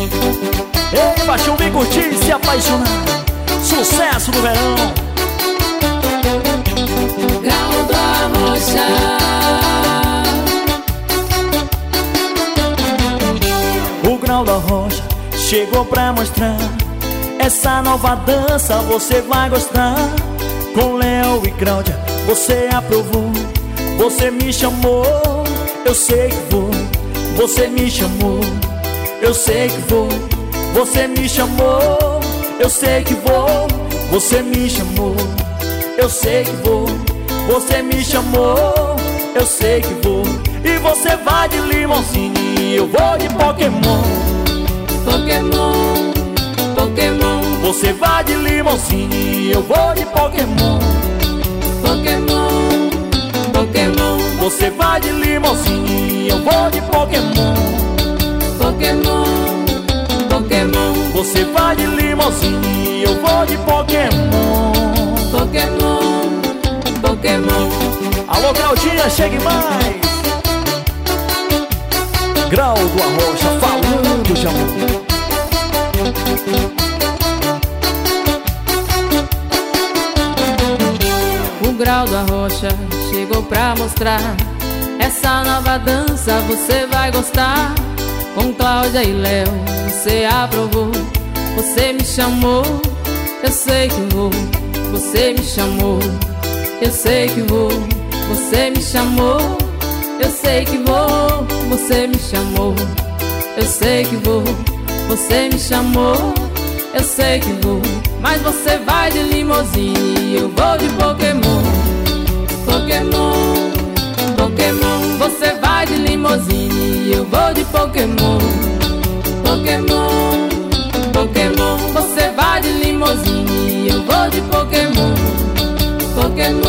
Ei, baixou o bico, curtir e se apaixonar. Sucesso do verão. Grau da Rocha. O Grau da Rocha chegou pra mostrar essa nova dança, você vai gostar. Com Léo e Cláudia você aprovou. Você me chamou, eu sei que vou. Você me chamou, eu sei que vou. Você me chamou, eu sei que vou. Você me chamou, eu sei que vou. Você me chamou, eu sei que vou. E você vai de Limousine e eu vou de Pokémon. Pokémon, Pokémon. Você vai de Limousine e eu vou de Pokémon. Pokémon, Pokémon. Você vai de Limousine e eu vou de Pokémon. Pokémon, Pokémon. Você vai de Limousine e eu vou de Pokémon. Pokémon, Pokémon. Alô, Claudinha, chegue mais. Grau do Arrocha falando de amor. O Grau da Rocha chegou pra mostrar essa nova dança, você vai gostar. Com Cláudia e Léo você aprovou. Você me chamou, eu sei que vou. Você me chamou, eu sei que vou. Você me chamou, eu sei que vou. Você me chamou, eu sei que vou. Você me chamou, eu sei que vou. Mas você vai de Limousine e eu vou de Pokémon. Pokémon, Pokémon. Você vai de Limousine e eu vou de Pokémon. Pokémon, Pokémon. Você vai de Limousine e eu vou de Pokémon. Pokémon.